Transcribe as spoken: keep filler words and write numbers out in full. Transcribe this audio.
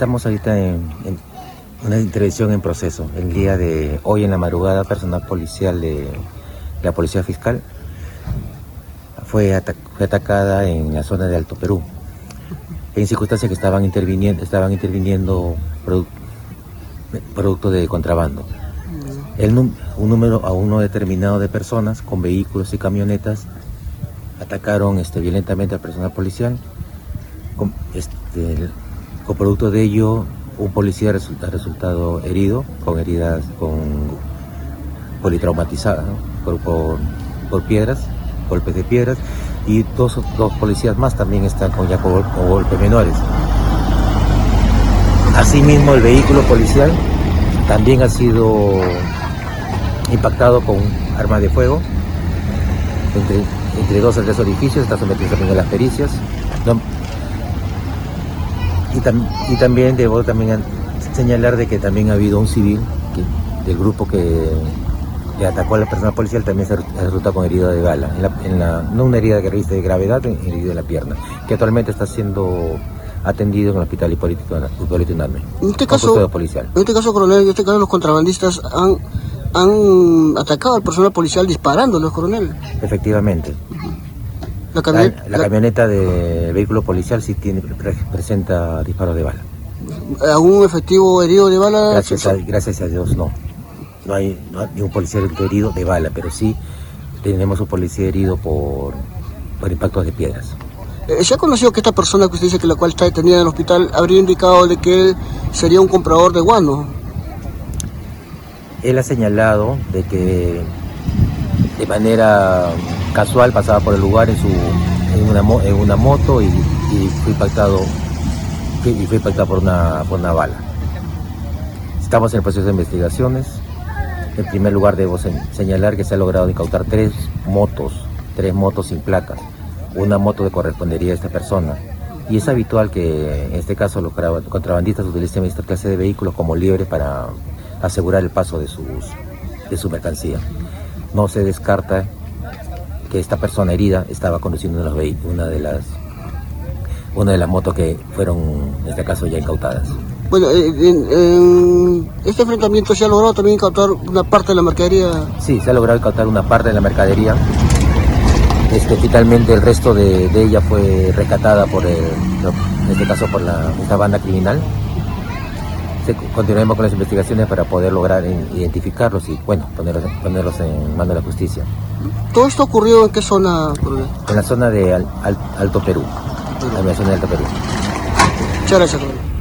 Estamos ahorita en, en una intervención en proceso. El día de hoy en la madrugada, personal policial de la Policía Fiscal fue, ata fue atacada en la zona de Alto Perú, en circunstancias que estaban interviniendo, estaban interviniendo produ producto de contrabando. El, un número aún no determinado de personas con vehículos y camionetas atacaron este, violentamente al personal policial. Con, este, con producto de ello, un policía resulta, ha resultado herido, con heridas con politraumatizadas, ¿no? por, por, por piedras, golpes de piedras, y dos, dos policías más también están con, ya con, con golpes menores. Asimismo, el vehículo policial también ha sido impactado con armas de fuego entre, entre dos o tres orificios. Está sometido también a las pericias. No, y, tam, y también debo también señalar de que también ha habido un civil que, del grupo que, que atacó a la persona policial, también se ha resultado con herida de bala, en la, en la, no una herida que reviste de gravedad, herida de la pierna, que actualmente está siendo atendido en el hospital Hipólito Unanue. En este caso, policial. En este caso, coronel, en este caso los contrabandistas han, han atacado al personal policial disparándolos, coronel. Efectivamente. La, camioneta, la, la, la camioneta de vehículo policial sí tiene, presenta disparos de bala. ¿Algún efectivo herido de bala? Gracias a, gracias a Dios no. No hay, no hay ningún policía herido de bala, pero sí tenemos un policía herido por, por impactos de piedras. ¿Se ha conocido que esta persona que usted dice que la cual está detenida en el hospital habría indicado de que él sería un comprador de guano? Él ha señalado de que de manera casual pasaba por el lugar en, su, en, una, en una moto y, y fue impactado y fue impactado por una, por una bala. Estamos en el proceso de investigaciones. En primer lugar debo señalar que se ha logrado incautar tres motos, tres motos sin placas. Una moto que correspondería a esta persona. Y es habitual que en este caso los contrabandistas utilicen esta clase de vehículos como liebre para asegurar el paso de, sus, de su mercancía. No se descarta que esta persona herida estaba conduciendo una de, los una de las una de las motos que fueron en este caso ya incautadas. Bueno, en, en este enfrentamiento se ha logrado también incautar una parte de la mercadería. Sí, se ha logrado incautar una parte de la mercadería. Este, finalmente el resto de, de ella fue rescatada por el, en este caso por la, esta banda criminal. Se, continuaremos con las investigaciones para poder lograr identificarlos y bueno, ponerlos, ponerlos en manos de la justicia. ¿Todo esto ocurrió en qué zona? En la zona de Al, Al, Alto Perú, en la zona de Alto Perú. Muchas gracias.